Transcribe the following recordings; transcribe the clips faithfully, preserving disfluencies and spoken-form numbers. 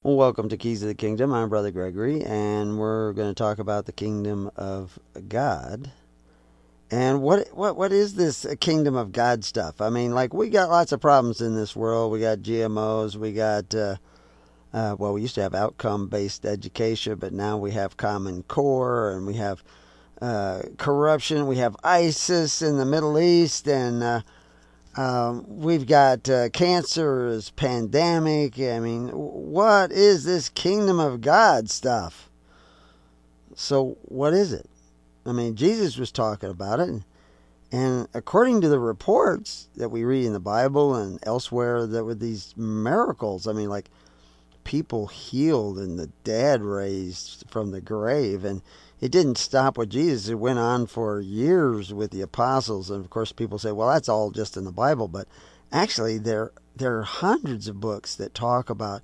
Welcome to Keys of the Kingdom. I'm Brother Gregory, and we're going to talk about the kingdom of God. And what what what is this kingdom of God stuff? I mean, like, we got lots of problems in this world. We got G M Os. We got uh, uh, well, we used to have outcome-based education, but now we have Common Core, and we have uh, corruption. We have ISIS in the Middle East, and uh, Um, we've got uh, cancer as pandemic. I mean, what is this kingdom of God stuff? So, what is it? I mean, Jesus was talking about it, and, and according to the reports that we read in the Bible and elsewhere, that were these miracles. I mean, like, people healed and the dead raised from the grave, and it didn't stop with Jesus. It went on for years with the apostles, and of course people say, well, that's all just in the Bible, but actually there there are hundreds of books that talk about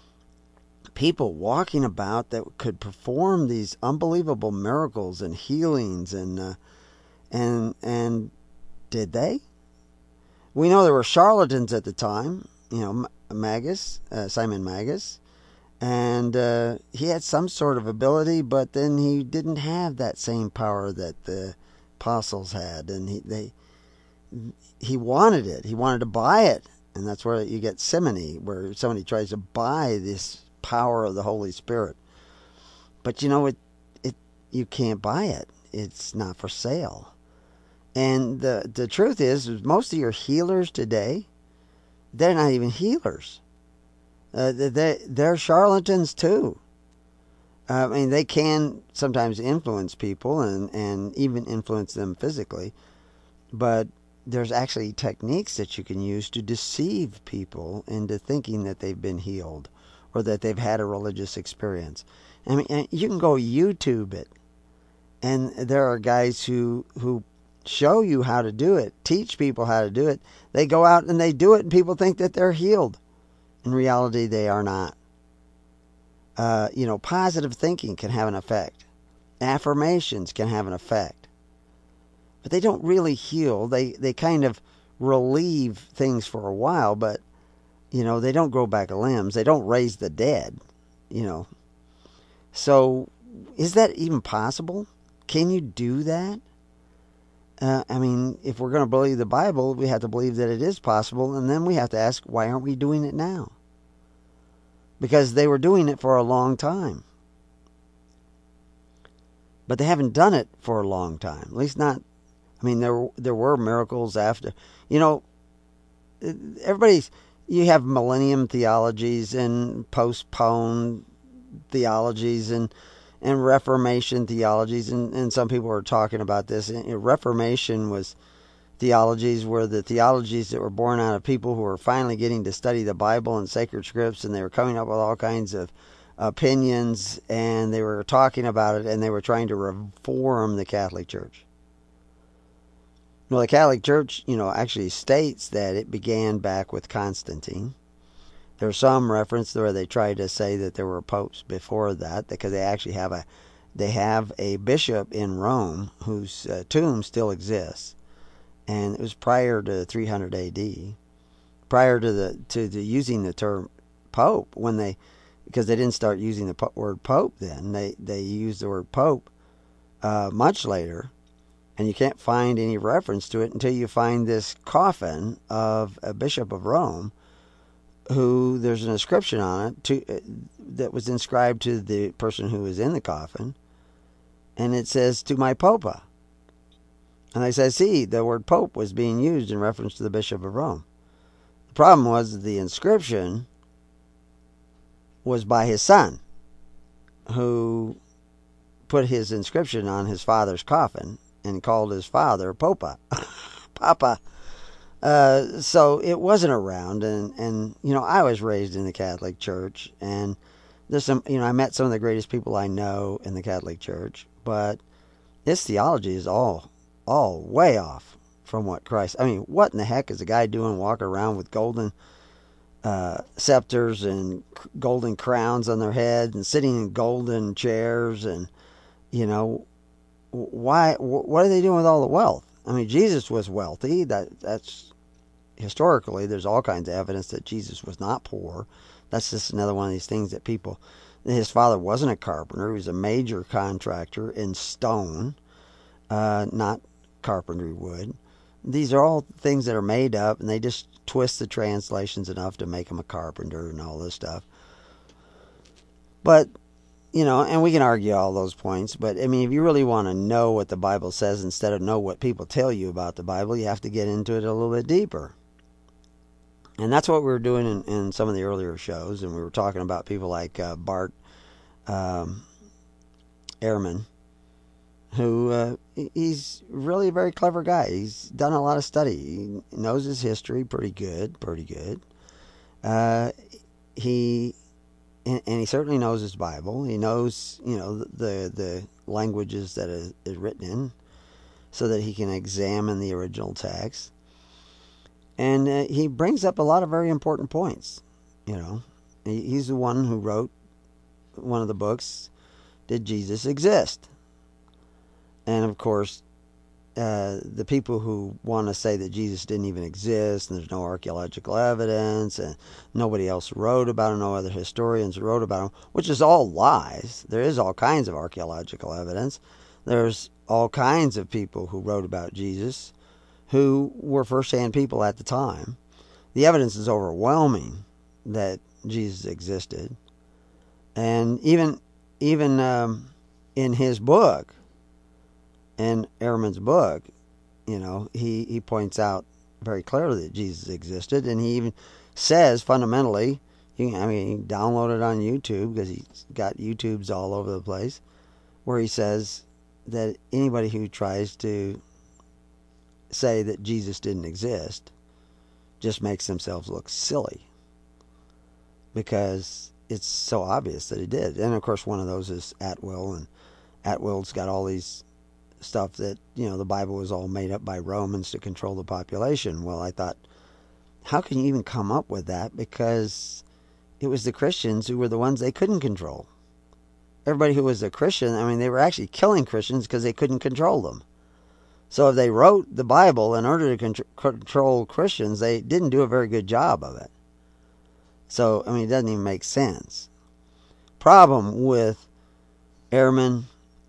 people walking about that could perform these unbelievable miracles and healings, and uh, and and did they? We know there were charlatans at the time, you know, Magus, uh, Simon Magus, and uh, he had some sort of ability, but then he didn't have that same power that the apostles had, and he they he wanted it. He wanted to buy it, and that's where you get simony, where somebody tries to buy this power of the Holy Spirit. But you know, it it you can't buy it. It's not for sale. And the the truth is, is most of your healers today, they're not even healers. Uh, they, they're charlatans too. Uh, I mean, they can sometimes influence people and, and even influence them physically. But there's actually techniques that you can use to deceive people into thinking that they've been healed or that they've had a religious experience. I mean, you can go YouTube it. And there are guys who, who show you how to do it, teach people how to do it. They go out and they do it, and people think that they're healed. In reality, they are not. Uh, you know, positive thinking can have an effect. Affirmations can have an effect. But they don't really heal. They, they kind of relieve things for a while, but, you know, they don't grow back limbs. They don't raise the dead, you know. So, is that even possible? Can you do that? Uh, I mean, if we're going to believe the Bible, we have to believe that it is possible, and then we have to ask, why aren't we doing it now? Because they were doing it for a long time. But they haven't done it for a long time. At least not, I mean, there there were miracles after. You know, everybody's, you have millennium theologies and postponed theologies and and Reformation theologies, and, and some people are talking about this. And Reformation was theologies were the theologies that were born out of people who were finally getting to study the Bible and sacred scripts, and they were coming up with all kinds of opinions, and they were talking about it, and they were trying to reform the Catholic Church. Well, the Catholic Church, you know, actually states that it began back with Constantine. There's some reference where they try to say that there were popes before that, because they actually have a they have a bishop in Rome whose uh, tomb still exists, and it was prior to three hundred A D, prior to the to the using the term pope, when they because they didn't start using the po- word pope then. They they used the word pope uh, much later, and you can't find any reference to it until you find this coffin of a bishop of Rome, who there's an inscription on it to, uh, that was inscribed to the person who was in the coffin, and it says, "To my popa." And they said, see, the word pope was being used in reference to the Bishop of Rome. The problem was that the inscription was by his son, who put his inscription on his father's coffin and called his father Popa, Papa. Uh, so it wasn't around, and, and, you know, I was raised in the Catholic Church, and there's some, you know, I met some of the greatest people I know in the Catholic Church, but its theology is all, all way off from what Christ, I mean, what in the heck is a guy doing walking around with golden uh, scepters and golden crowns on their head and sitting in golden chairs, and, you know, why, what are they doing with all the wealth? I mean, Jesus was wealthy. That that's historically, there's all kinds of evidence that Jesus was not poor. That's just another one of these things that people. His father wasn't a carpenter. He was a major contractor in stone, uh, not carpentry wood. These are all things that are made up, and they just twist the translations enough to make him a carpenter and all this stuff. But, you know, and we can argue all those points, but, I mean, if you really want to know what the Bible says instead of know what people tell you about the Bible, you have to get into it a little bit deeper. And that's what we were doing in, in some of the earlier shows, and we were talking about people like uh, Bart um, Ehrman, who uh, he's really a very clever guy. He's done a lot of study. He knows his history pretty good, pretty good. Uh, he and, and he certainly knows his Bible. He knows, you know, the the languages that it is written in, so that he can examine the original text. And uh, he brings up a lot of very important points. You know, he, he's the one who wrote one of the books, Did Jesus Exist? And of course, uh, the people who want to say that Jesus didn't even exist, and there's no archaeological evidence, and nobody else wrote about him, no other historians wrote about him, which is all lies. There is all kinds of archaeological evidence. There's all kinds of people who wrote about Jesus who were first-hand people at the time. The evidence is overwhelming that Jesus existed. And even even um, in his book, in Ehrman's book, you know, he, he points out very clearly that Jesus existed, and he even says fundamentally, you can, I mean, you can download it on YouTube because he's got YouTubes all over the place, where he says that anybody who tries to say that Jesus didn't exist just makes themselves look silly, because it's so obvious that he did. And of course, one of those is Atwill, and Atwill's got all these stuff that, you know, the Bible was all made up by Romans to control the population. Well, I thought, how can you even come up with that? Because it was the Christians who were the ones they couldn't control. Everybody who was a Christian, I mean, they were actually killing Christians because they couldn't control them. So if they wrote the Bible in order to con- control Christians, they didn't do a very good job of it. So, I mean, it doesn't even make sense. Problem with Ehrman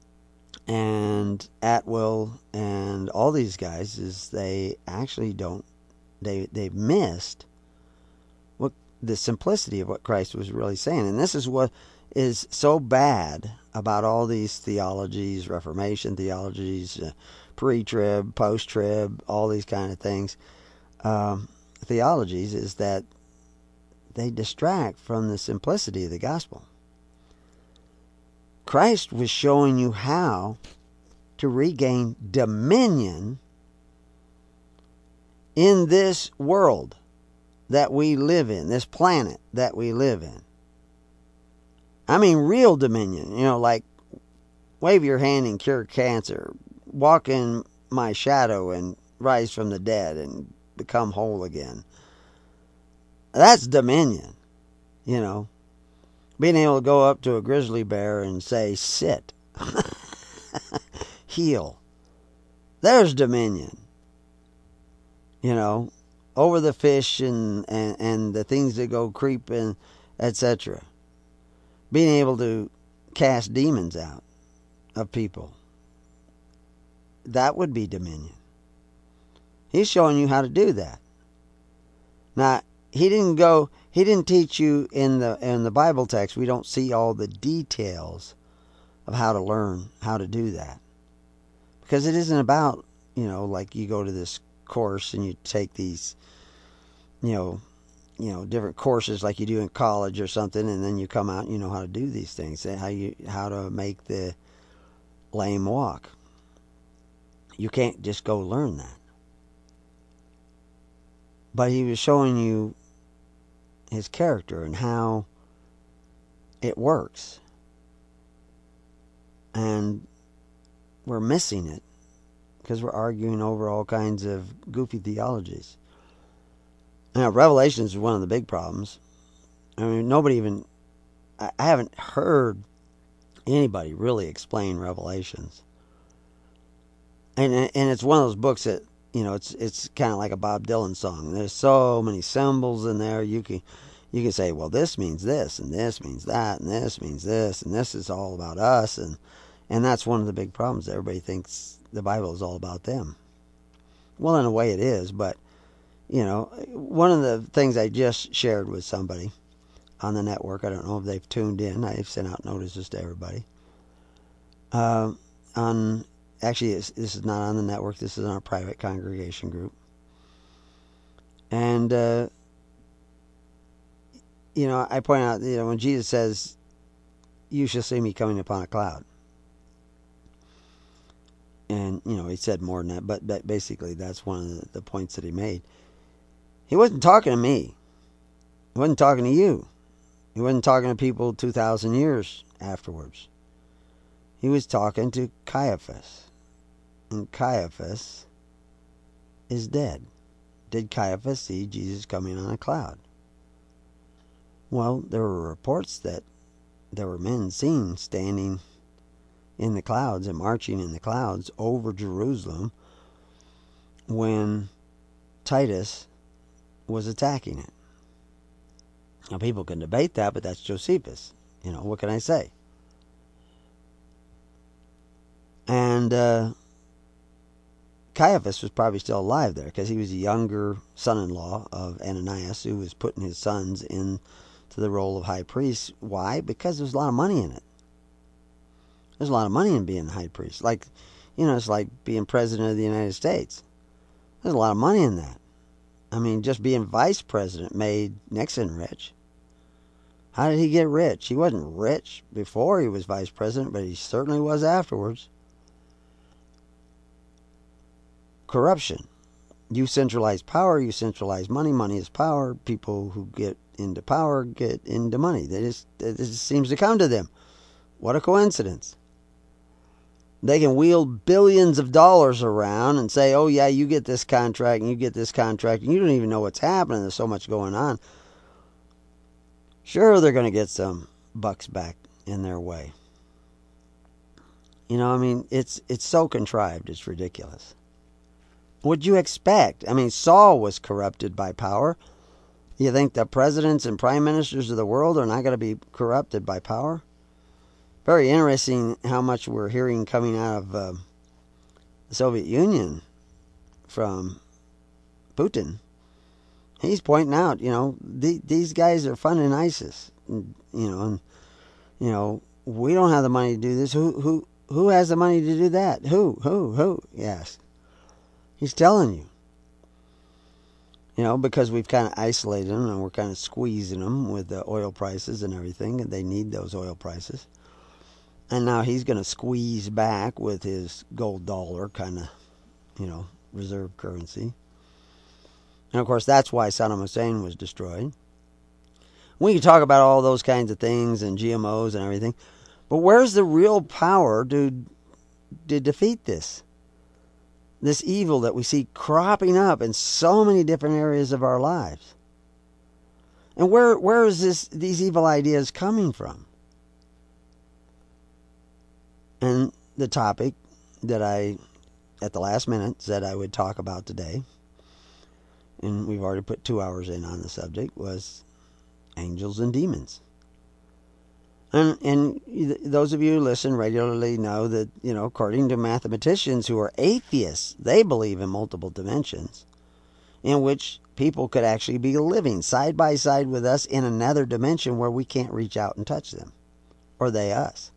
and Atwill and all these guys is they actually don't, they, they've missed what the simplicity of what Christ was really saying. And this is what is so bad about all these theologies, Reformation theologies, uh, pre-trib, post-trib, all these kind of things, um, theologies, is that they distract from the simplicity of the gospel. Christ was showing you how to regain dominion in this world that we live in, this planet that we live in. I mean, real dominion, you know, like wave your hand and cure cancer, walk in my shadow and rise from the dead and become whole again. That's dominion, you know. Being able to go up to a grizzly bear and say, sit, heal. There's dominion, you know, over the fish and, and, and the things that go creeping, et cetera. Being able to cast demons out of people. That would be dominion. He's showing you how to do that. Now, he didn't go, he didn't teach you in the in the Bible text. We don't see all the details of how to learn how to do that. Because it isn't about, you know, like you go to this course and you take these, you know, you know, different courses like you do in college or something, and then you come out and you know how to do these things, how you how to make the lame walk. You can't just go learn that. But he was showing you his character and how it works. And we're missing it because we're arguing over all kinds of goofy theologies. Now, Revelation is one of the big problems. I mean, nobody even, I haven't heard anybody really explain Revelations. And and it's one of those books that you know, it's it's kind of like a Bob Dylan song. There's so many symbols in there. You can you can say, well, this means this, and this means that, and this means this, and this is all about us, and and that's one of the big problems. Everybody thinks the Bible is all about them. Well, in a way, it is, but you know, one of the things I just shared with somebody on the network, I don't know if they've tuned in. I've sent out notices to everybody. Uh, on actually, this is not on the network. This is on our private congregation group, and uh, you know, I point out, you know, when Jesus says, "You shall see me coming upon a cloud," and you know, he said more than that, but, but basically, that's one of the, the points that he made. He wasn't talking to me. He wasn't talking to you. He wasn't talking to people two thousand years afterwards. He was talking to Caiaphas. And Caiaphas is dead. Did Caiaphas see Jesus coming on a cloud? Well, there were reports that there were men seen standing in the clouds and marching in the clouds over Jerusalem when Titus was attacking it. Now, people can debate that, but that's Josephus. You know, what can I say? And uh, Caiaphas was probably still alive there because he was a younger son-in-law of Ananias who was putting his sons into the role of high priest. Why? Because there's a lot of money in it. There's a lot of money in being a high priest. Like, you know, it's like being president of the United States. There's a lot of money in that. I mean, just being vice president made Nixon rich. How did he get rich? He wasn't rich before he was vice president, but he certainly was afterwards. Corruption. You centralize power, you centralize money. Money is power. People who get into power get into money. They just, it just seems to come to them. What a coincidence. They can wield billions of dollars around and say, oh yeah, you get this contract and you get this contract, and you don't even know what's happening. There's so much going on. Sure, they're going to get some bucks back in their way. You know, I mean, it's it's so contrived, it's ridiculous. What'd you expect? I mean, Saul was corrupted by power. You think the presidents and prime ministers of the world are not going to be corrupted by power? Very interesting how much we're hearing coming out of uh, the Soviet Union from Putin. He's pointing out, you know, the, these guys are funding ISIS. And, you know, and you know, we don't have the money to do this. Who who who has the money to do that? Who who who? Yes, he's telling you. You know, because we've kind of isolated them and we're kind of squeezing them with the oil prices and everything, and they need those oil prices. And now he's going to squeeze back with his gold dollar kind of, you know, reserve currency. And of course, that's why Saddam Hussein was destroyed. We can talk about all those kinds of things and G M Os and everything, but where's the real power to, to defeat this? This evil that we see cropping up in so many different areas of our lives. And where where is this these evil ideas coming from? And the topic that I, at the last minute, said I would talk about today, and we've already put two hours in on the subject, was angels and demons. And and those of you who listen regularly know that, you know, according to mathematicians who are atheists, they believe in multiple dimensions in which people could actually be living side by side with us in another dimension where we can't reach out and touch them, or they us.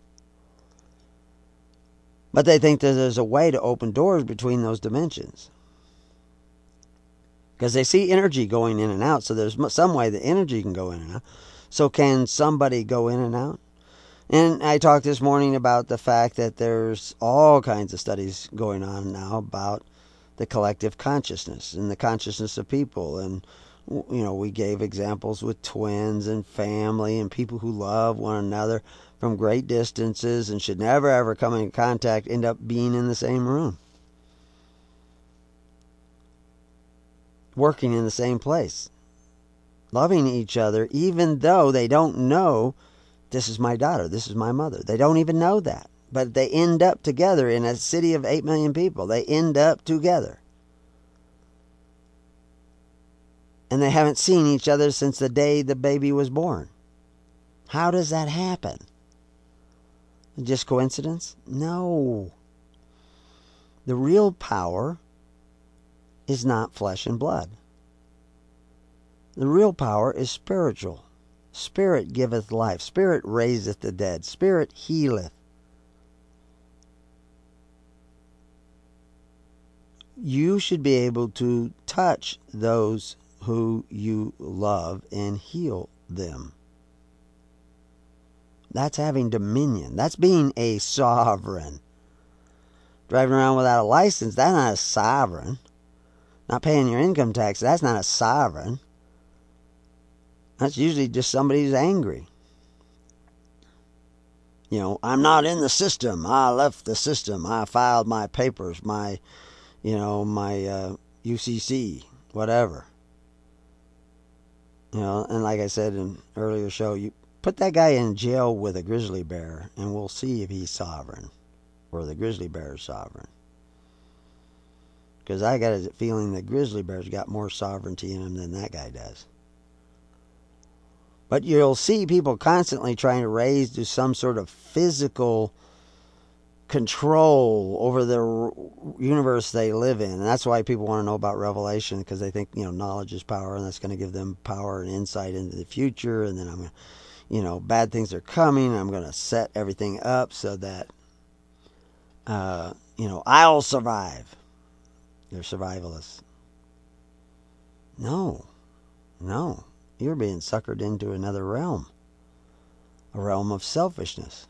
But they think that there's a way to open doors between those dimensions. Because they see energy going in and out, so there's some way the energy can go in and out. So can somebody go in and out? And I talked this morning about the fact that there's all kinds of studies going on now about the collective consciousness and the consciousness of people. And, you know, we gave examples with twins and family and people who love one another from great distances and should never ever come in contact, end up being in the same room, working in the same place, loving each other, even though they don't know, this is my daughter, this is my mother. They don't even know that. But they end up together in a city of eight million people. They end up together. and they haven't seen each other since the day the baby was born. How does that happen? Just coincidence? No. The real power is not flesh and blood. The real power is spiritual. Spirit giveth life. Spirit raiseth the dead. Spirit healeth. You should be able to touch those who you love and heal them. That's having dominion. That's being a sovereign. Driving around without a license, that's not a sovereign. Not paying your income tax, that's not a sovereign. That's usually just somebody who's angry. You know, I'm not in the system. I left the system. I filed my papers, my, you know, my uh, U C C, whatever. You know, and like I said in an earlier show, you put that guy in jail with a grizzly bear, and we'll see if he's sovereign, or the grizzly bear is sovereign. Because I got a feeling the grizzly bear's got more sovereignty in him than that guy does. But you'll see people constantly trying to raise to some sort of physical control over the universe they live in. And that's why people want to know about Revelation, because they think, you know, knowledge is power, and that's going to give them power and insight into the future. And then I'm going to, you know, bad things are coming. I'm going to set everything up so that, uh, you know, I'll survive. They're survivalists. No. No. You're being suckered into another realm. A realm of selfishness.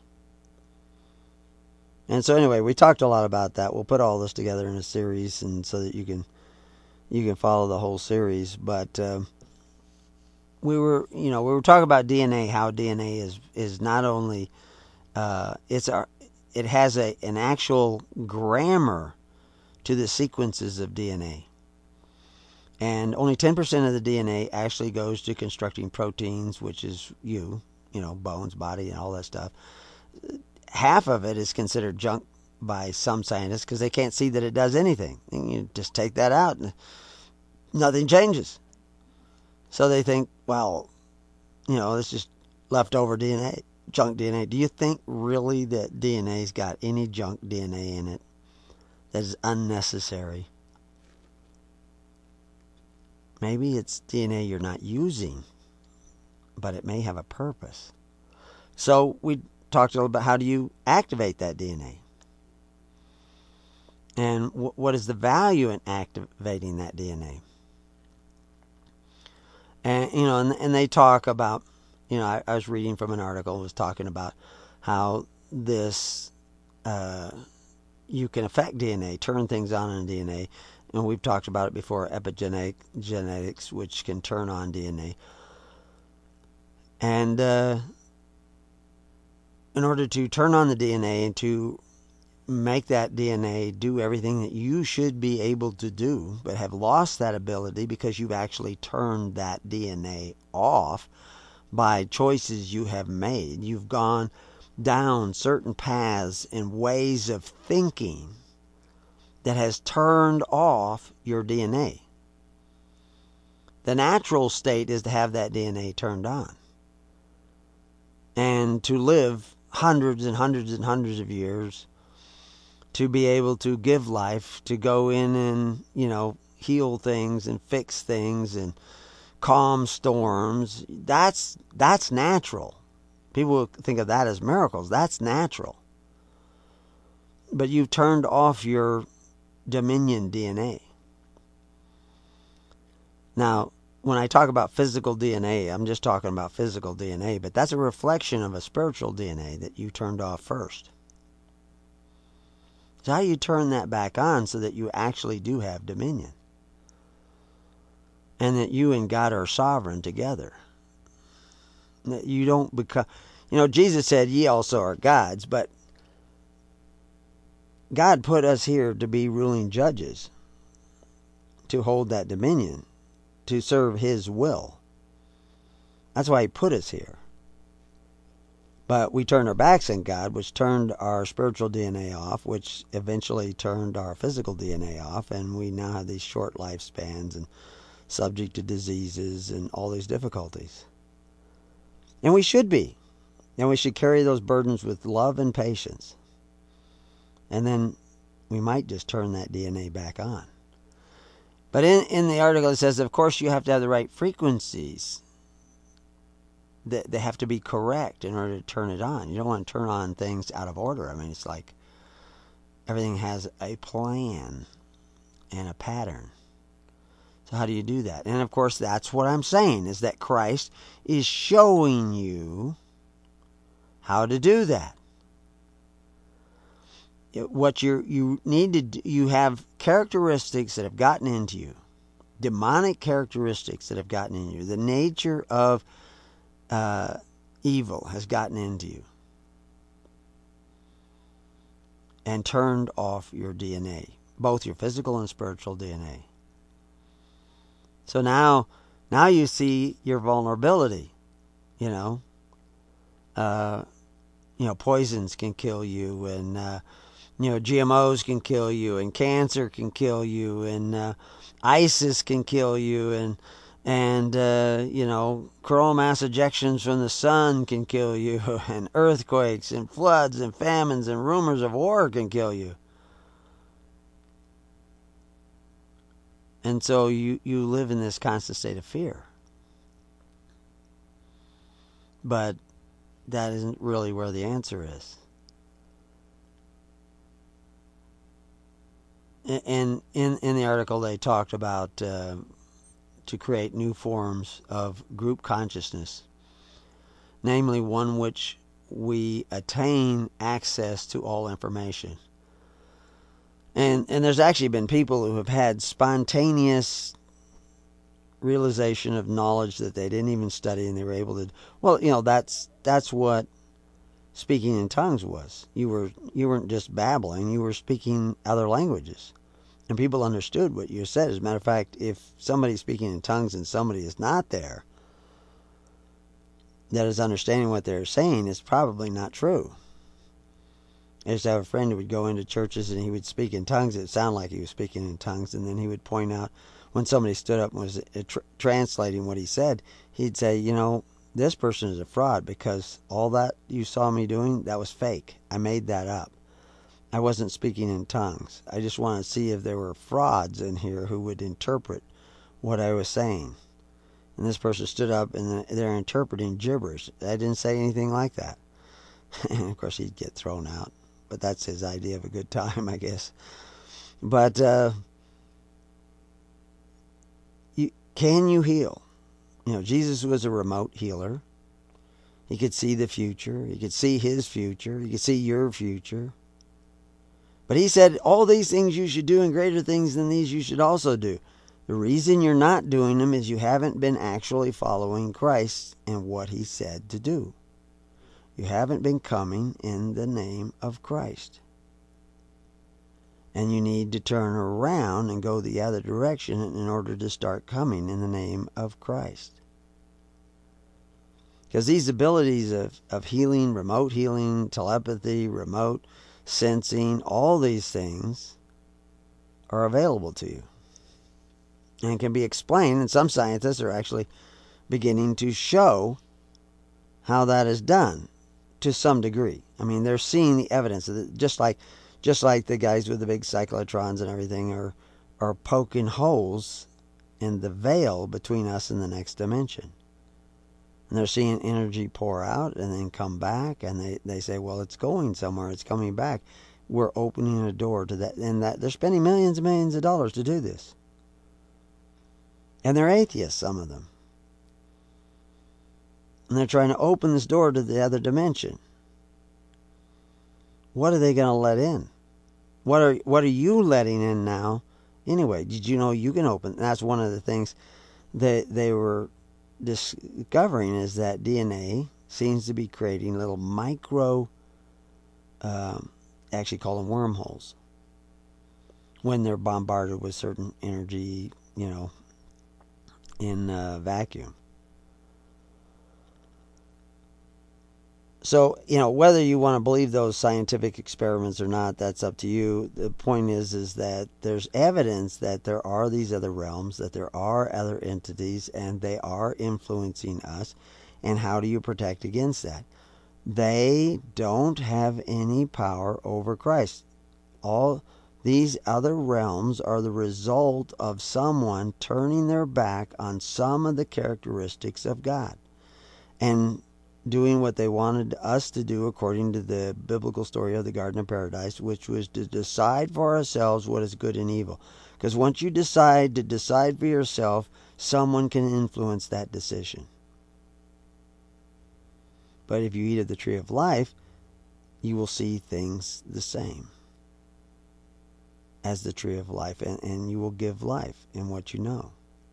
And so anyway, we talked a lot about that. We'll put all this together in a series, and so that you can you can follow the whole series. But uh, we were, you know, we were talking about D N A. How D N A is is not only uh, it's our it has a an actual grammar to the sequences of D N A. And only ten percent of the D N A actually goes to constructing proteins, which is you, you know, bones, body, and all that stuff. Half of it is considered junk by some scientists because they can't see that it does anything. And you just take that out and nothing changes. So they think, well, you know, it's just leftover D N A, junk D N A. Do you think really that D N A's got any junk D N A in it that is unnecessary? Maybe it's D N A you're not using, but it may have a purpose. So we talked a little about how do you activate that D N A, and w- what is the value in activating that D N A. And you know, and, and they talk about, you know, I, I was reading from an article, was talking about how this uh, you can affect D N A, turn things on in D N A. And we've talked about it before, epigenetic genetics, which can turn on D N A. And uh, in order to turn on the D N A and to make that D N A do everything that you should be able to do, but have lost that ability because you've actually turned that D N A off by choices you have made. You've gone down certain paths and ways of thinking that has turned off your D N A. The natural state is to have that D N A turned on. And to live hundreds and hundreds and hundreds of years, to be able to give life, to go in and, you know, heal things and fix things and calm storms. That's that's natural. People think of that as miracles. That's natural. But you've turned off your dominion D N A. Now, when I talk about physical D N A, I'm just talking about physical D N A, but that's a reflection of a spiritual D N A that you turned off first. So how do you turn that back on so that you actually do have dominion? And that you and God are sovereign together. That you don't become, you know, Jesus said, ye also are gods, but God put us here to be ruling judges, to hold that dominion, to serve His will. That's why He put us here. But we turned our backs on God, which turned our spiritual D N A off, which eventually turned our physical D N A off, and we now have these short lifespans and subject to diseases and all these difficulties. And we should be. And we should carry those burdens with love and patience. And then we might just turn that D N A back on. But in, in the article it says, of course, you have to have the right frequencies. They, they have to be correct in order to turn it on. You don't want to turn on things out of order. I mean, it's like everything has a plan and a pattern. So how do you do that? And of course, that's what I'm saying, is that Christ is showing you how to do that. What you you need to do, you have characteristics that have gotten into you, demonic characteristics that have gotten into you. The nature of uh, evil has gotten into you and turned off your D N A, both your physical and spiritual D N A. So now, now you see your vulnerability. You know, uh, you know, poisons can kill you, and uh, you know, G M Os can kill you, and cancer can kill you, and uh, ISIS can kill you, and and uh, you know, coronal mass ejections from the sun can kill you, and earthquakes, and floods, and famines, and rumors of war can kill you. And so you, you live in this constant state of fear. But that isn't really where the answer is. And in, in the article they talked about uh, to create new forms of group consciousness, namely one which we attain access to all information. And and there's actually been people who have had spontaneous realization of knowledge that they didn't even study, and they were able to. Well, you know, that's that's what speaking in tongues was. You were you weren't just babbling; you were speaking other languages, and people understood what you said. As a matter of fact, if somebody's speaking in tongues and somebody is not there, that is understanding what they're saying, is probably not true. I used to have a friend who would go into churches and he would speak in tongues. It would sound like he was speaking in tongues. And then he would point out when somebody stood up and was tr- translating what he said, he'd say, you know, this person is a fraud because all that you saw me doing, that was fake. I made that up. I wasn't speaking in tongues. I just wanted to see if there were frauds in here who would interpret what I was saying. And this person stood up and they're interpreting gibberish. I didn't say anything like that. And of course he'd get thrown out. But that's his idea of a good time, I guess. But uh, you, can you heal? You know, Jesus was a remote healer. He could see the future. He could see his future. He could see your future. But he said, all these things you should do, and greater things than these you should also do. The reason you're not doing them is you haven't been actually following Christ and what he said to do. You haven't been coming in the name of Christ. And you need to turn around and go the other direction in order to start coming in the name of Christ. Because these abilities of, of healing, remote healing, telepathy, remote sensing, all these things are available to you. And can be explained, and some scientists are actually beginning to show how that is done. To some degree. I mean, they're seeing the evidence of it, just like just like the guys with the big cyclotrons and everything are are poking holes in the veil between us and the next dimension. And they're seeing energy pour out and then come back, and they, they say, well, it's going somewhere, it's coming back. We're opening a door to that, and that they're spending millions and millions of dollars to do this. And they're atheists, some of them. And they're trying to open this door to the other dimension. What are they going to let in? What are what are you letting in now? Anyway, did you know you can open? That's one of the things that they were discovering, is that D N A seems to be creating little micro, um, actually call them wormholes, when they're bombarded with certain energy, you know, in uh, vacuum. So, you know, whether you want to believe those scientific experiments or not, that's up to you. The point is, is that there's evidence that there are these other realms, that there are other entities, and they are influencing us. And how do you protect against that? They don't have any power over Christ. All these other realms are the result of someone turning their back on some of the characteristics of God and doing what they wanted us to do according to the biblical story of the Garden of Paradise, which was to decide for ourselves what is good and evil. Because once you decide to decide for yourself, someone can influence that decision. But if you eat of the tree of life, you will see things the same as the tree of life, and, and you will give life in what you know.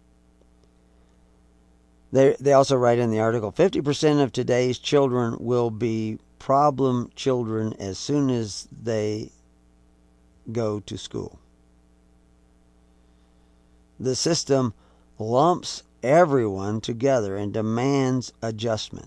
They, they also write in the article, fifty percent of today's children will be problem children as soon as they go to school. The system lumps everyone together and demands adjustment.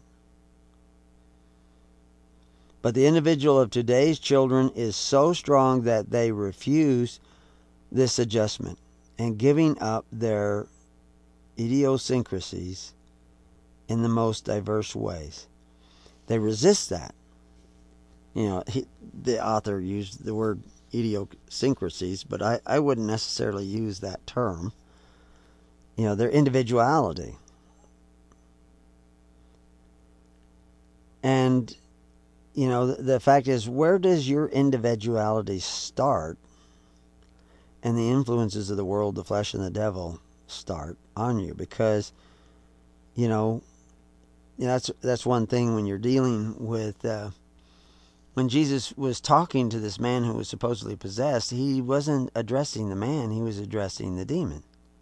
But the individual of today's children is so strong that they refuse this adjustment and giving up their idiosyncrasies in the most diverse ways. They resist that. You know, he, the author used the word idiosyncrasies, but I, I wouldn't necessarily use that term. You know, their individuality. And, you know, the, the fact is, where does your individuality start and the influences of the world, the flesh, and the devil start on you? Because, you know, you know that's that's one thing when you're dealing with uh, when Jesus was talking to this man who was supposedly possessed, he wasn't addressing the man, he was addressing the demon.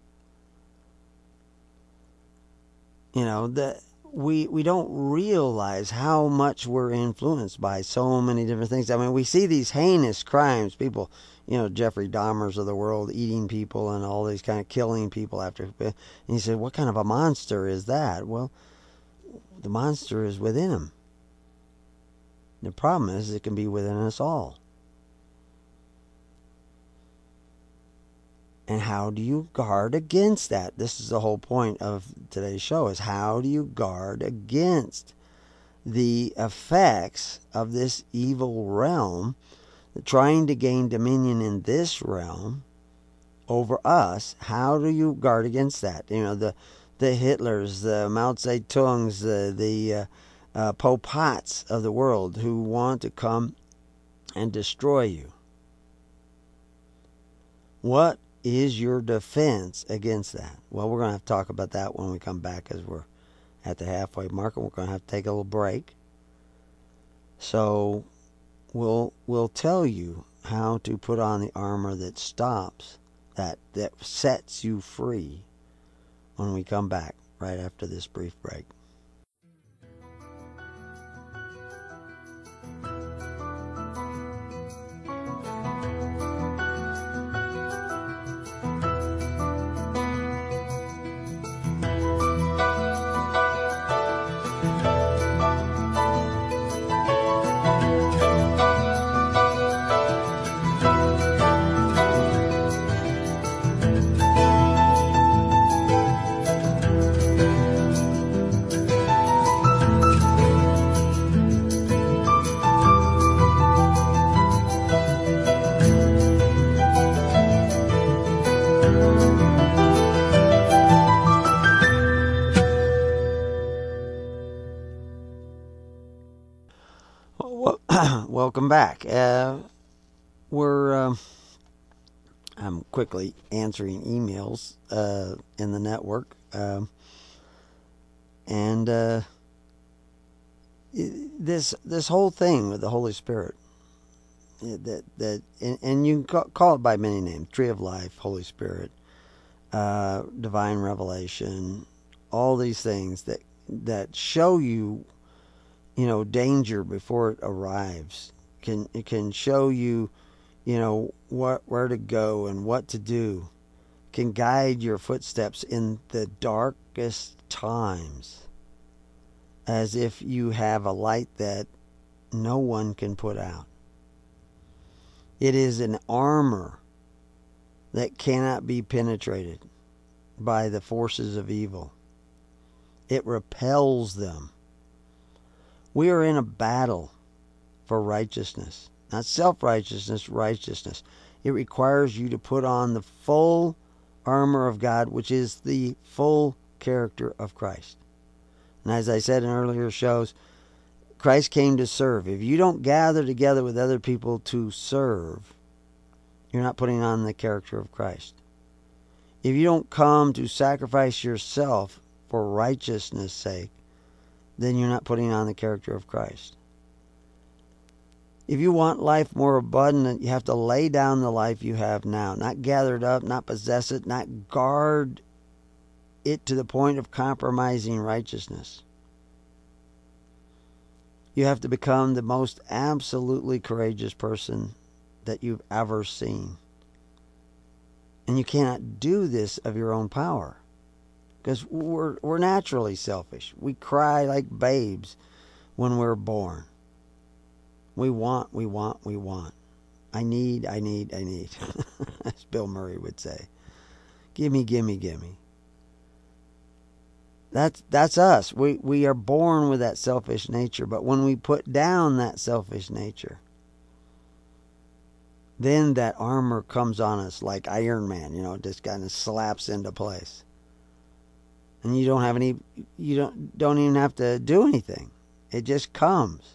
You know, that we we don't realize how much we're influenced by so many different things. I mean, we see these heinous crimes, people, you know, Jeffrey Dahmers of the world eating people and all these kind of killing people after. And he said, what kind of a monster is that? Well, the monster is within him. The problem is it can be within us all. And how do you guard against that? This is the whole point of today's show, is how do you guard against the effects of this evil realm trying to gain dominion in this realm over us? How do you guard against that? You know, the the Hitlers, the Mao Zedongs, the, the uh, uh, Pol Pots of the world who want to come and destroy you. What is your defense against that? Well, we're going to have to talk about that when we come back, as we're at the halfway mark, and we're going to have to take a little break. So we'll we'll tell you how to put on the armor that stops that that sets you free when we come back right after this brief break. Welcome back. Uh, we're um, I'm quickly answering emails uh, in the network, um, and uh, this this whole thing with the Holy Spirit, that that and, and you can call it by many names: Tree of Life, Holy Spirit, uh, Divine Revelation, all these things that that show you, you know, danger before it arrives. Can it can show you, you know, what where to go and what to do. Can guide your footsteps in the darkest times. as if you have a light that no one can put out. It is an armor that cannot be penetrated by the forces of evil. It repels them. We are in a battle for righteousness. Not self-righteousness, righteousness. It requires you to put on the full armor of God, which is the full character of Christ. And as I said in earlier shows, Christ came to serve. If you don't gather together with other people to serve, you're not putting on the character of Christ. If you don't come to sacrifice yourself for righteousness' sake, then you're not putting on the character of Christ. If you want life more abundant, you have to lay down the life you have now. Not gather it up, not possess it, not guard it to the point of compromising righteousness. You have to become the most absolutely courageous person that you've ever seen. And you cannot do this of your own power. Because we're, we're naturally selfish. We cry like babes when we're born. We want, we want, we want. I need, I need, I need. As Bill Murray would say. Gimme, gimme, gimme. That's that's us. We we are born with that selfish nature. But when we put down that selfish nature, then that armor comes on us like Iron Man. You know, it just kind of slaps into place. And you don't have any. You don't don't even have to do anything. It just comes.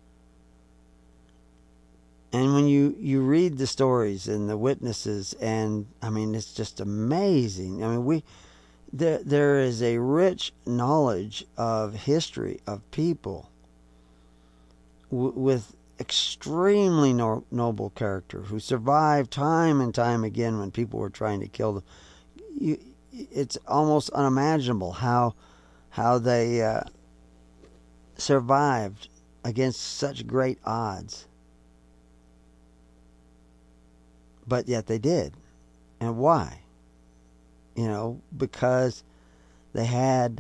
And when you, you read the stories and the witnesses, and I mean, it's just amazing. I mean, we there there is a rich knowledge of history of people w- with extremely no- noble character who survived time and time again when people were trying to kill them. You, it's almost unimaginable how how they uh, survived against such great odds. But yet they did. And why? You know, because they had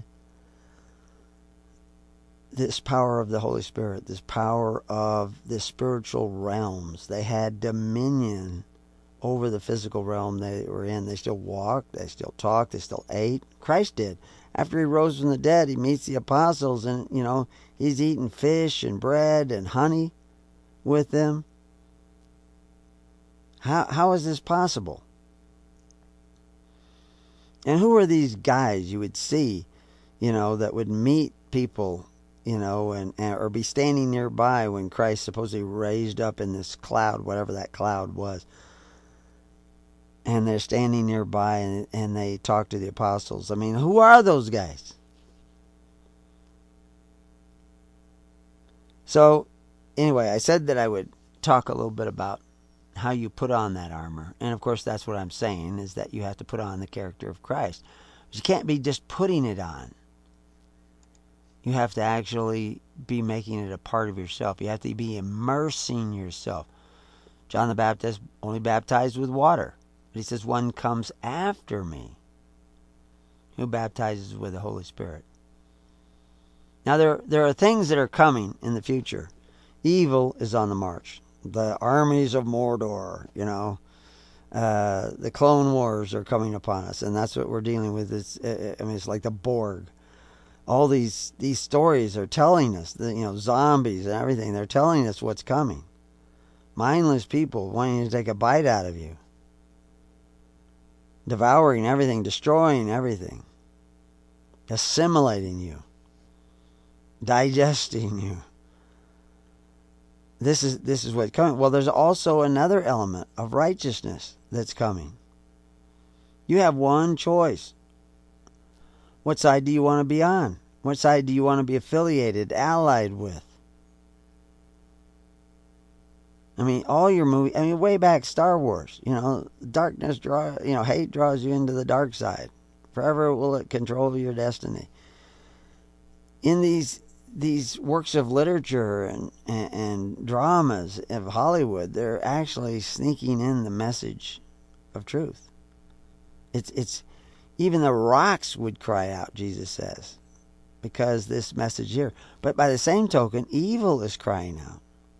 this power of the Holy Spirit, this power of the spiritual realms. They had dominion over the physical realm they were in. They still walked, they still talked, they still ate. Christ did. After he rose from the dead, he meets the apostles, and, you know, he's eating fish and bread and honey with them. How how is this possible? And who are these guys you would see, you know, that would meet people, you know, and, and or be standing nearby when Christ supposedly raised up in this cloud, whatever that cloud was, and they're standing nearby and and they talk to the apostles. I mean, who are those guys? So, anyway, I said that I would talk a little bit about how you put on that armor. And of course, that's what I'm saying, is that you have to put on the character of Christ. You can't be just putting it on. You have to actually be making it a part of yourself. You have to be immersing yourself. John the Baptist only baptized with water. But he says, one comes after me who baptizes with the Holy Spirit. Now, there, there are things that are coming in the future. Evil is on the march. The armies of Mordor, you know, uh, the Clone Wars are coming upon us, and that's what we're dealing with. It's, I mean, it's like the Borg. All these these stories are telling us that, you know, zombies and everything. They're telling us what's coming. Mindless people wanting to take a bite out of you, devouring everything, destroying everything, assimilating you, digesting you. This is this is what's coming. Well, there's also another element of righteousness that's coming. You have one choice. What side do you want to be on? What side do you want to be affiliated, allied with? I mean, all your movies, I mean, way back, Star Wars, you know, darkness draw, you know, hate draws you into the dark side. Forever will it control your destiny. In these These works of literature and, and, and dramas of Hollywood, they're actually sneaking in the message of truth. It's it's even the rocks would cry out, Jesus says, because this message here. But by the same token, evil is crying out.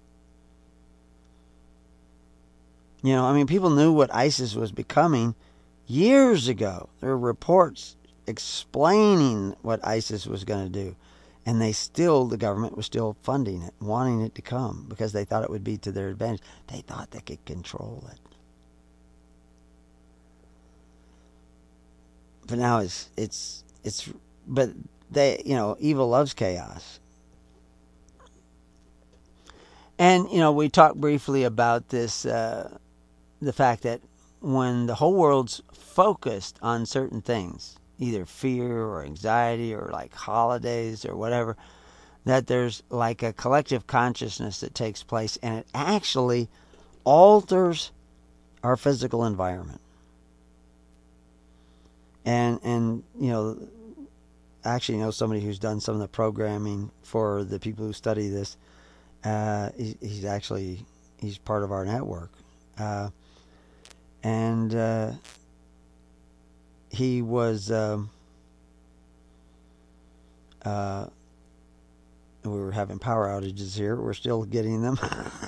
You know, I mean, people knew what ISIS was becoming years ago. There were reports explaining what ISIS was going to do. And they still, the government was still funding it, wanting it to come, because they thought it would be to their advantage. They thought they could control it. But now it's, it's, it's, but they, you know, evil loves chaos. And, you know, we talked briefly about this, uh, the fact that when the whole world's focused on certain things, either fear or anxiety or like holidays or whatever, that there's like a collective consciousness that takes place, and it actually alters our physical environment. And, and you know, I actually know somebody who's done some of the programming for the people who study this. Uh, he, he's actually, he's part of our network. Uh, and uh, he was, um, uh, we were having power outages here. We're still getting them.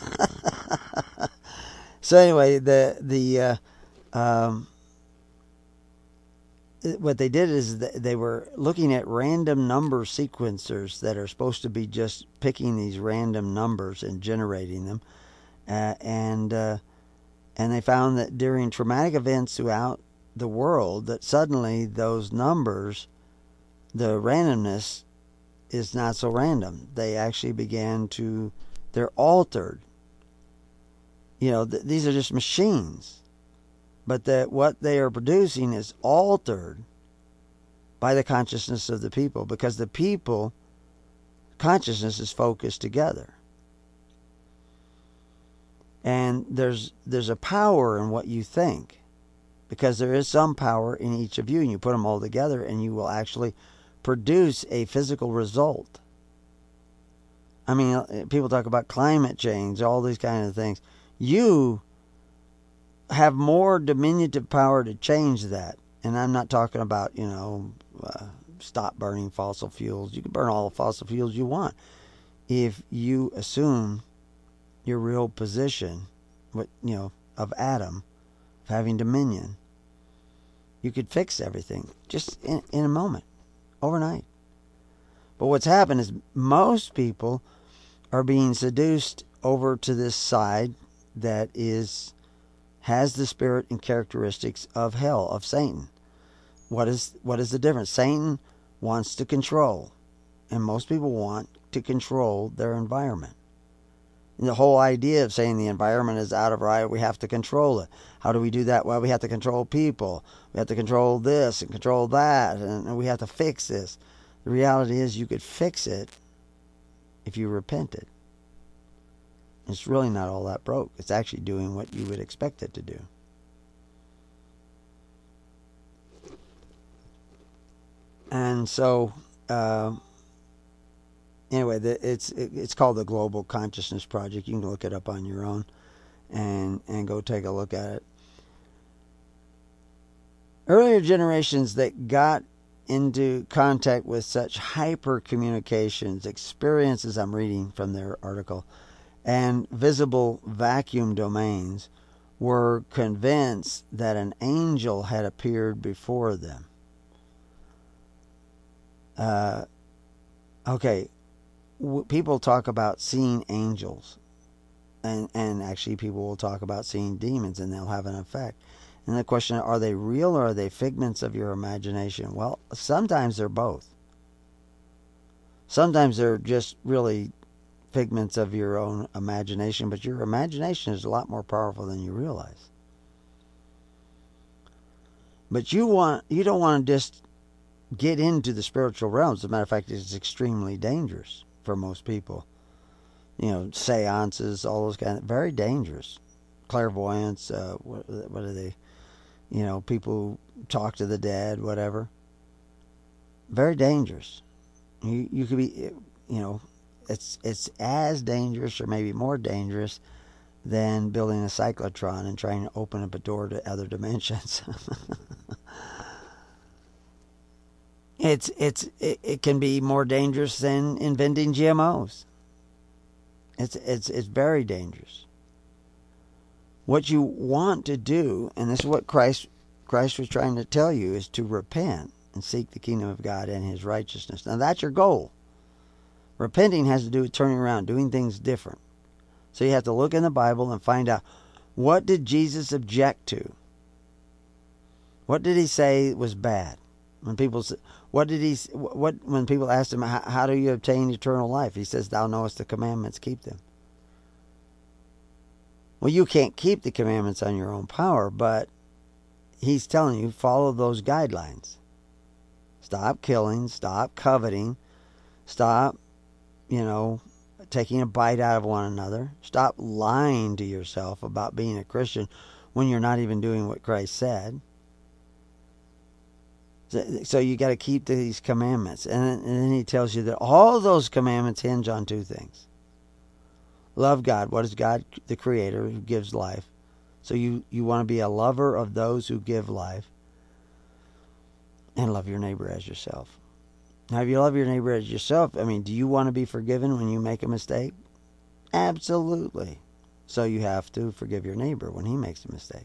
So anyway, the, the, uh, um, what they did is they were looking at random number sequencers that are supposed to be just picking these random numbers and generating them. Uh, and, uh, and they found that during traumatic events throughout the world, that suddenly those numbers, the randomness is not so random. They actually began to, they're altered. You know, th- these are just machines. But that what they are producing is altered by the consciousness of the people, because the people consciousness is focused together. And there's there's a power in what you think, because there is some power in each of you, and you put them all together and you will actually produce a physical result. I mean, people talk about climate change, all these kind of things. You have more diminutive power to change that. And I'm not talking about, you know, uh, stop burning fossil fuels. You can burn all the fossil fuels you want. If you assume your real position, what you know, of Adam, of having dominion, you could fix everything just in, in a moment, overnight. But what's happened is most people are being seduced over to this side that is has the spirit and characteristics of hell, of Satan. What is what is the difference? Satan wants to control, and most people want to control their environment. And the whole idea of saying the environment is out of right, we have to control it. How do we do that? Well, we have to control people. We have to control this and control that, and we have to fix this. The reality is you could fix it if you repented. It's really not all that broke. It's actually doing what you would expect it to do. And so, uh, anyway, the, it's it, it's called the Global Consciousness Project. You can look it up on your own and and go take a look at it. Earlier generations that got into contact with such hyper communications, experiences, I'm reading from their article, and visible vacuum domains, were convinced that an angel had appeared before them. Uh, okay, w- people talk about seeing angels, and, and actually people will talk about seeing demons, and they'll have an effect. And the question, are they real or are they figments of your imagination? Well, sometimes they're both. Sometimes they're just really figments of your own imagination, but your imagination is a lot more powerful than you realize. But you want you don't want to just get into the spiritual realms. As a matter of fact, it's extremely dangerous for most people. You know, seances, all those kind of, very dangerous. Clairvoyance, uh, what, what are they? You know, people who talk to the dead, whatever. Very dangerous. You you could be, you know, it's it's as dangerous or maybe more dangerous than building a cyclotron and trying to open up a door to other dimensions. It's it's it, it can be more dangerous than inventing G M Os. It's it's it's very dangerous. What you want to do, and this is what Christ Christ was trying to tell you, is to repent and seek the kingdom of God and His righteousness. Now that's your goal. Repenting has to do with turning around, doing things different. So you have to look in the Bible and find out, what did Jesus object to? What did He say was bad? When people, what did He, what when people asked Him, how, how do you obtain eternal life? He says, "Thou knowest the commandments, keep them." Well, you can't keep the commandments on your own power, but He's telling you, follow those guidelines. Stop killing, stop coveting, stop, you know, taking a bite out of one another. Stop lying to yourself about being a Christian when you're not even doing what Christ said. So you got to keep these commandments. And then He tells you that all those commandments hinge on two things. Love God. What is God? The Creator who gives life. So you, you want to be a lover of those who give life. And love your neighbor as yourself. Now, if you love your neighbor as yourself, I mean, do you want to be forgiven when you make a mistake? Absolutely. So you have to forgive your neighbor when he makes a mistake.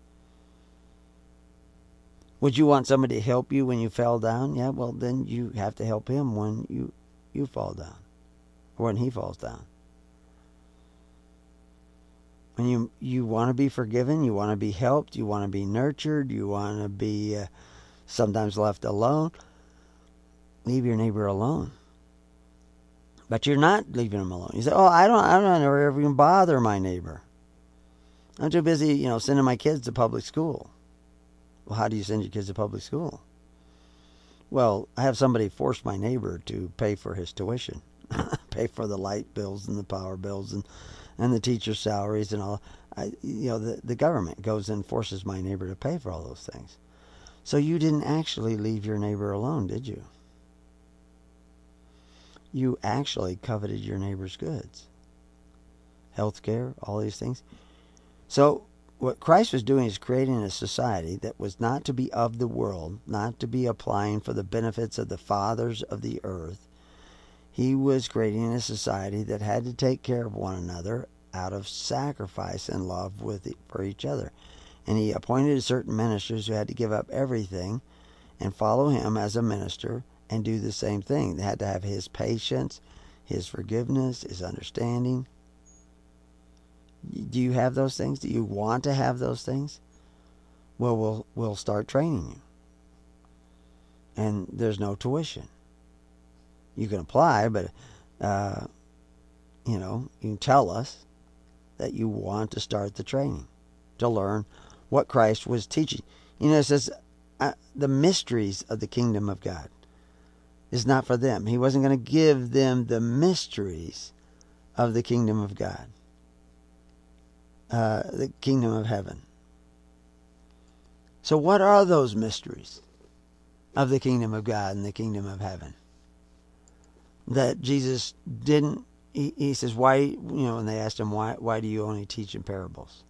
Would you want somebody to help you when you fell down? Yeah, well, then you have to help him when you, you fall down. Or when he falls down. When you, you want to be forgiven, you want to be helped, you want to be nurtured, you want to be uh, sometimes left alone, leave your neighbor alone. But you're not leaving him alone. You say, "Oh, I don't, I don't ever even bother my neighbor. I'm too busy, you know, sending my kids to public school." Well, how do you send your kids to public school? Well, I have somebody force my neighbor to pay for his tuition, pay for the light bills and the power bills and, and the teacher's salaries and all. I, you know, the, the government goes and forces my neighbor to pay for all those things. So you didn't actually leave your neighbor alone, did you? You actually coveted your neighbor's goods. Healthcare, all these things. So what Christ was doing is creating a society that was not to be of the world, not to be applying for the benefits of the fathers of the earth. He was creating a society that had to take care of one another out of sacrifice and love with for each other. And He appointed certain ministers who had to give up everything and follow Him as a minister and do the same thing. They had to have His patience, His forgiveness, His understanding. Do you have those things? Do you want to have those things? Well, we'll we'll start training you. And there's no tuition. You can apply, but uh, you know, you can tell us that you want to start the training to learn what Christ was teaching. You know, it says uh, the mysteries of the kingdom of God is not for them. He wasn't going to give them the mysteries of the kingdom of God. Uh, the kingdom of heaven. So what are those mysteries of the kingdom of God and the kingdom of heaven that Jesus didn't, he, he says, why, you know, when they asked Him, why, why do you only teach in parables?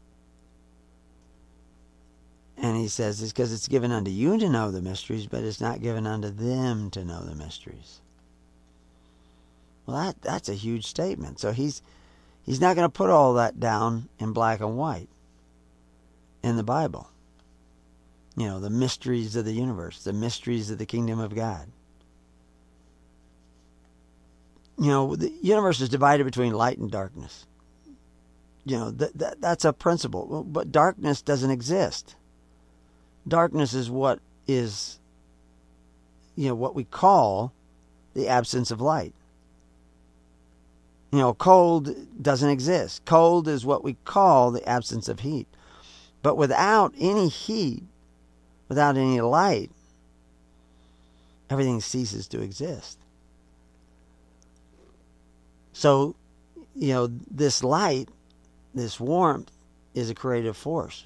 And He says, it's because it's given unto you to know the mysteries, but it's not given unto them to know the mysteries. Well, that, that's a huge statement. So he's He's not going to put all that down in black and white in the Bible. You know, the mysteries of the universe, the mysteries of the kingdom of God. You know, the universe is divided between light and darkness. You know, that, that that's a principle. But darkness doesn't exist. Darkness is what is, you know, what we call the absence of light. You know, cold doesn't exist. Cold is what we call the absence of heat. But without any heat, without any light, everything ceases to exist. So, you know, this light, this warmth, is a creative force.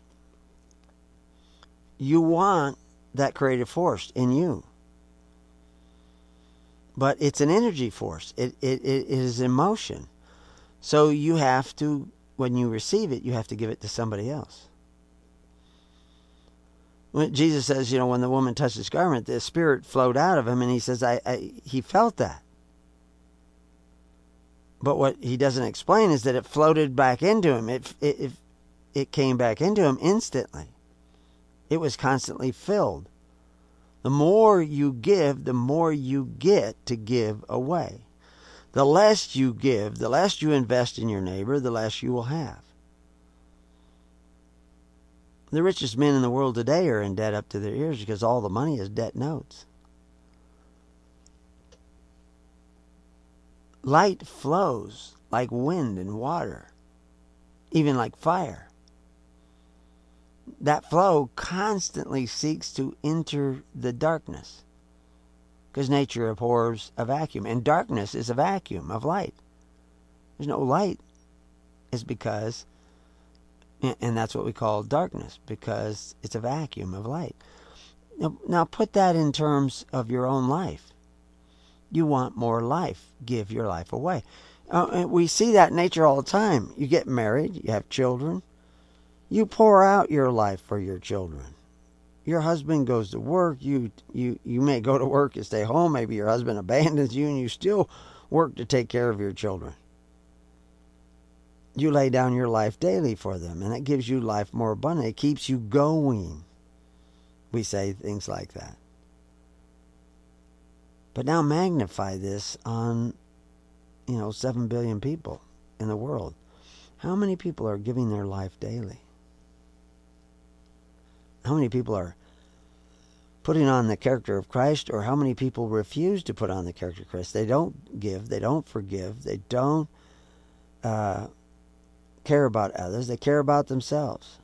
You want that creative force in you. But it's an energy force. It, it, it is emotion. So you have to, when you receive it, you have to give it to somebody else. When Jesus says, you know, when the woman touched his garment, the Spirit flowed out of him, and he says, I, I he felt that. But what he doesn't explain is that it floated back into him. It, it, it, it came back into him instantly. It was constantly filled. The more you give, the more you get to give away. The less you give, the less you invest in your neighbor, the less you will have. The richest men in the world today are in debt up to their ears because all the money is debt notes. Light flows like wind and water, even like fire. That flow constantly seeks to enter the darkness because nature abhors a vacuum, and darkness is a vacuum of light. There's no light. It's because, and that's what we call darkness, because it's a vacuum of light. Now, now put that in terms of your own life. You want more life. Give your life away. Uh, we see that in nature all the time. You get married, you have children. You pour out your life for your children. Your husband goes to work. You, you, you may go to work and stay home. Maybe your husband abandons you and you still work to take care of your children. You lay down your life daily for them, and it gives you life more abundant. It keeps you going. We say things like that. But now magnify this on, you know, seven billion people in the world. How many people are giving their life daily? How many people are putting on the character of Christ, or how many people refuse to put on the character of Christ? They don't give, they don't forgive, they don't uh, care about others, they care about themselves.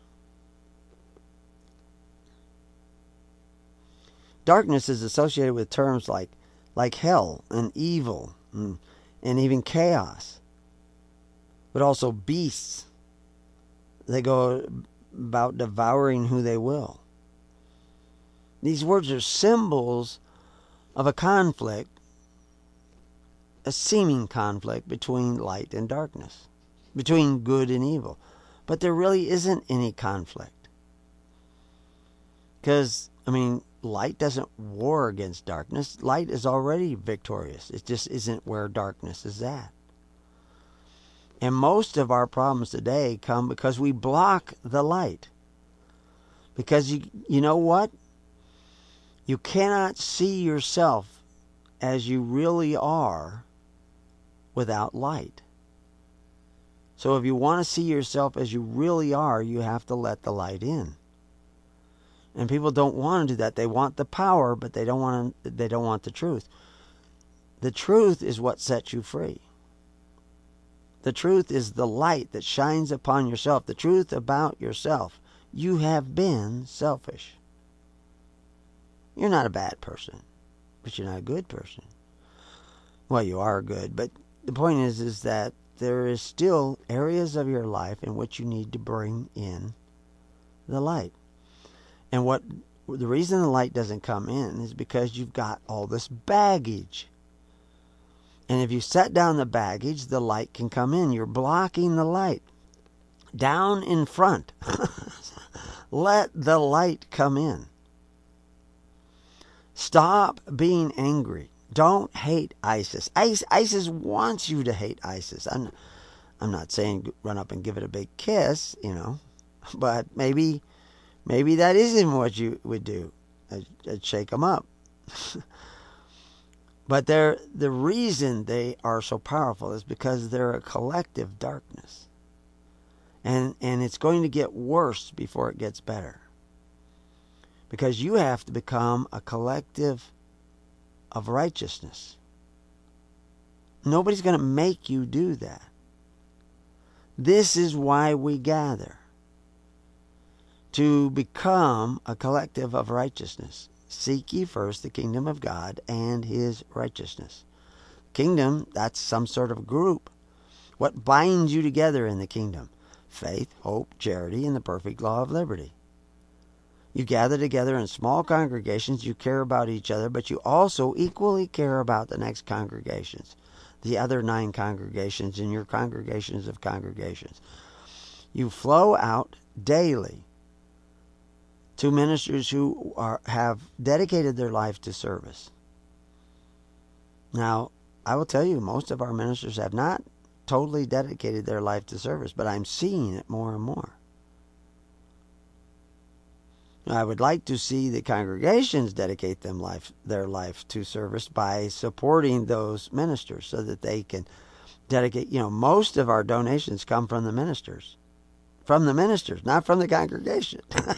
Darkness is associated with terms like like hell and evil and, and even chaos, but also beasts. They go about devouring who they will. These words are symbols of a conflict, a seeming conflict between light and darkness, between good and evil. But there really isn't any conflict. Because, I mean, light doesn't war against darkness. Light is already victorious. It just isn't where darkness is at. And most of our problems today come because we block the light. Because you, you know what? You cannot see yourself as you really are without light. So if you want to see yourself as you really are, you have to let the light in. And people don't want to do that. They want the power, but they don't want to, they don't want the truth. The truth is what sets you free. The truth is the light that shines upon yourself. The truth about yourself. You have been selfish. You're not a bad person, but you're not a good person. Well, you are good, but the point is, is that there is still areas of your life in which you need to bring in the light. And what the reason the light doesn't come in is because you've got all this baggage. And if you set down the baggage, the light can come in. You're blocking the light. Down in front. Let the light come in. Stop being angry. Don't hate ISIS. ISIS wants you to hate ISIS. I'm, I'm not saying run up and give it a big kiss, you know. But maybe, maybe that isn't what you would do. I'd, I'd shake them up. But they're, the reason they are so powerful is because they're a collective darkness. And, and it's going to get worse before it gets better. Because you have to become a collective of righteousness. Nobody's going to make you do that. This is why we gather. To become a collective of righteousness. Seek ye first the kingdom of God and his righteousness. Kingdom, that's some sort of group. What binds you together in the kingdom? Faith, hope, charity, and the perfect law of liberty. You gather together in small congregations. You care about each other, but you also equally care about the next congregations. The other nine congregations in your congregations of congregations. You flow out daily to ministers who are have dedicated their life to service. Now, I will tell you, most of our ministers have not totally dedicated their life to service, but I'm seeing it more and more. I would like to see the congregations dedicate them life, their life to service by supporting those ministers so that they can dedicate. You know, most of our donations come from the ministers. From the ministers, not from the congregation.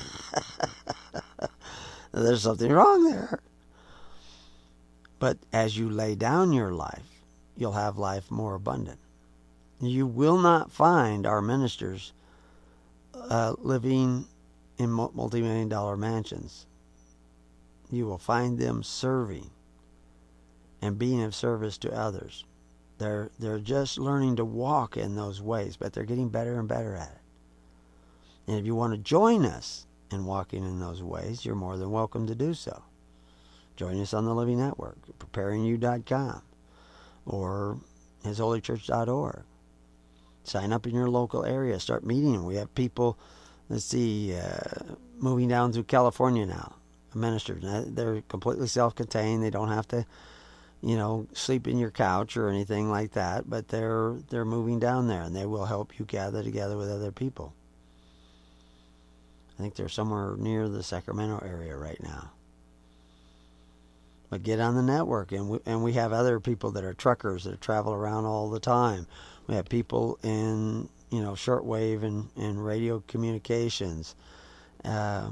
There's something wrong there. But as you lay down your life, you'll have life more abundant. You will not find our ministers uh, living in multi-million dollar mansions. You will find them serving and being of service to others. They're they're just learning to walk in those ways, but they're getting better and better at it. And if you want to join us in walking in those ways, you're more than welcome to do so. Join us on the Living Network, preparing you dot com or his holy church dot org. Sign up in your local area. Start meeting. We have people, let's see, uh, moving down to California now, ministers. They're completely self-contained. They don't have to, you know, sleep in your couch or anything like that, but they're they're moving down there, and they will help you gather together with other people. I think they're somewhere near the Sacramento area right now. But get on the network, and we, and we have other people that are truckers that travel around all the time. We have people in, you know, shortwave and, and radio communications. Uh,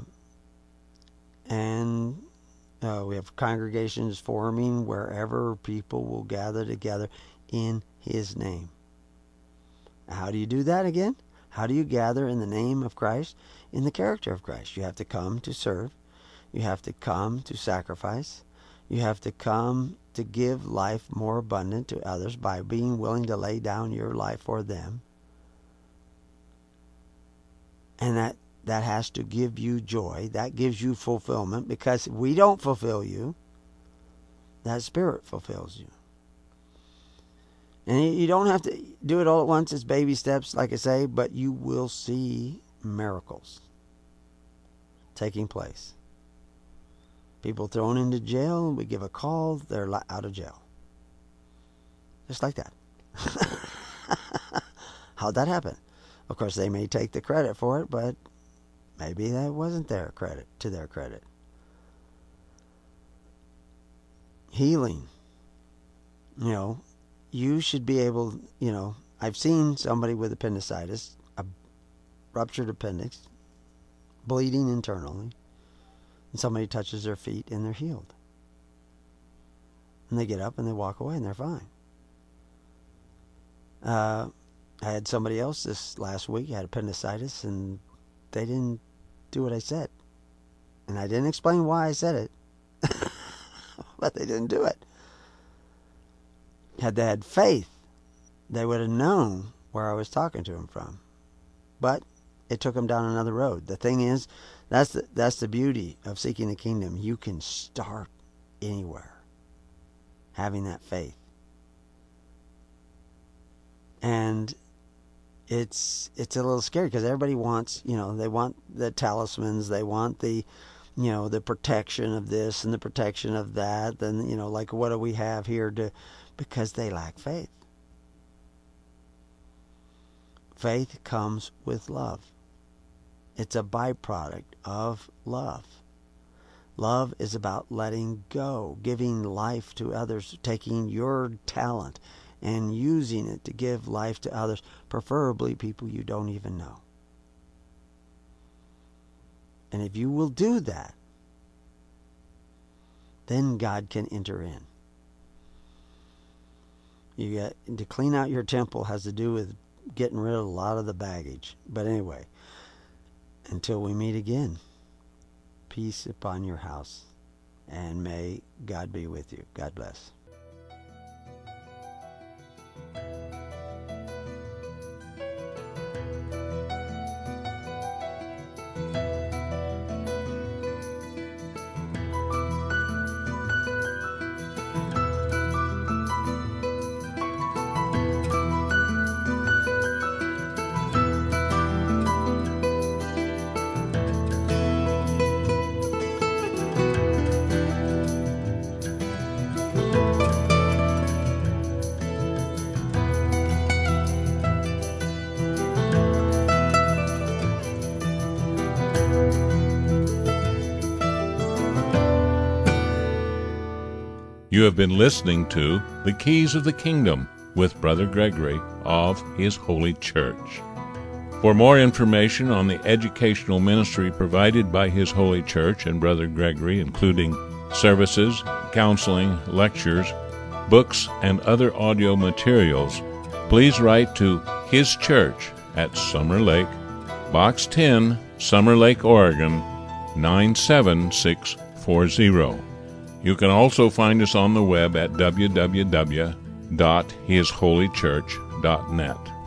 and uh, we have congregations forming wherever people will gather together in His name. How do you do that again? How do you gather in the name of Christ? In the character of Christ. You have to come to serve. You have to come to sacrifice. You have to come to give life more abundant to others by being willing to lay down your life for them. And that, that has to give you joy. That gives you fulfillment, because we don't fulfill you. That Spirit fulfills you. And you don't have to do it all at once. It's baby steps, like I say, but you will see miracles taking place. People thrown into jail, we give a call, they're out of jail. Just like that. How'd that happen? Of course, they may take the credit for it, but maybe that wasn't their credit, to their credit. Healing. You know, you should be able, you know, I've seen somebody with appendicitis, a ruptured appendix, bleeding internally, and somebody touches their feet and they're healed. And they get up and they walk away and they're fine. Uh, I had somebody else this last week had appendicitis, and they didn't do what I said. And I didn't explain why I said it, but they didn't do it. Had they had faith, they would have known where I was talking to them from. But it took them down another road. The thing is, that's the, that's the beauty of seeking the kingdom. You can start anywhere, having that faith. And it's it's a little scary, because everybody wants, you know, they want the talismans, they want the, you know, the protection of this and the protection of that. Then, you know, like, what do we have here to, because they lack faith. Faith comes with love. It's a byproduct of love. Love is about letting go, giving life to others, taking your talent and using it to give life to others, preferably people you don't even know. And if you will do that, then God can enter in. You get, to clean out your temple has to do with getting rid of a lot of the baggage. But anyway, until we meet again, peace upon your house, and may God be with you. God bless. You have been listening to The Keys of the Kingdom with Brother Gregory of His Holy Church. For more information on the educational ministry provided by His Holy Church and Brother Gregory, including services, counseling, lectures, books, and other audio materials, please write to His Church at Summer Lake, Box ten, Summer Lake, Oregon, nine seven six four zero. You can also find us on the web at w w w dot his holy church dot net.